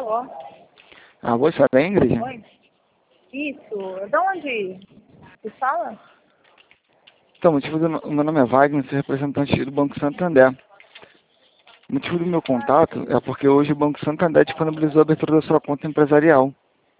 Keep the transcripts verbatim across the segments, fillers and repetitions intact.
Alô? Alô, isso é a Ingrid? Oi? Isso. De onde se fala? Então, o motivo do o meu nome é Wagner, sou representante do Banco Santander. O motivo do meu contato é porque hoje o Banco Santander disponibilizou a abertura da sua conta empresarial.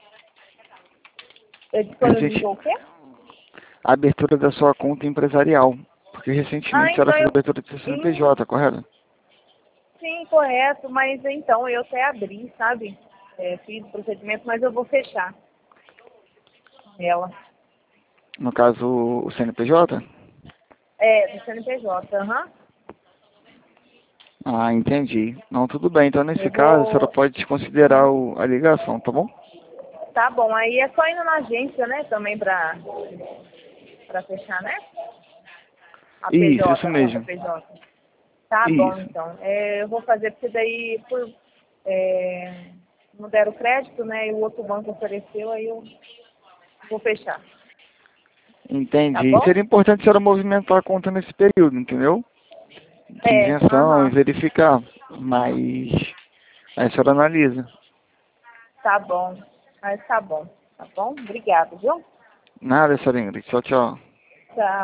Eu disponibilizou o quê? A abertura da sua conta empresarial. Porque Ah, recentemente então ela fez a eu... abertura do seu C N P Hum, J, correto? sim, correto. Mas então eu até abri, sabe? É, fiz o procedimento, mas eu vou fechar ela. No caso, o C N P J? É, do C N P J, aham. Ah, entendi. Não, tudo bem. Então, nesse Eu caso, a senhora vou... pode desconsiderar o, a ligação, tá bom? Tá bom, aí é só indo na agência, né? Também pra, pra fechar, né? A Isso, isso P J, a conta mesmo. P J. Tá bom, Isso. então. É, eu vou fazer, porque daí por, é, não deram crédito, né? E o outro banco ofereceu, aí eu vou fechar. Tá Entendi. bom? Seria importante a senhora movimentar a conta nesse período, entendeu? De É, isenção e aham. verificar. Mas aí a senhora analisa. Tá bom. Mas tá bom. Tá bom? Obrigada, viu? Nada, senhora Ingrid. Tchau, tchau. Tchau.